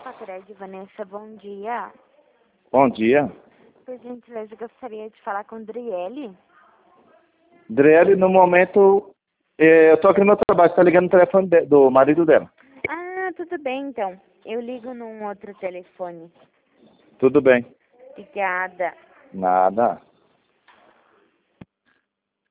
Facred, Vanessa, bom dia. Bom dia. Por gentileza, eu gostaria de falar com Driele. Driele, no momento, eu tô aqui no meu trabalho, você tá ligando no telefone do marido dela. Ah, tudo bem então. Eu ligo num outro telefone. Tudo bem. Obrigada. Nada.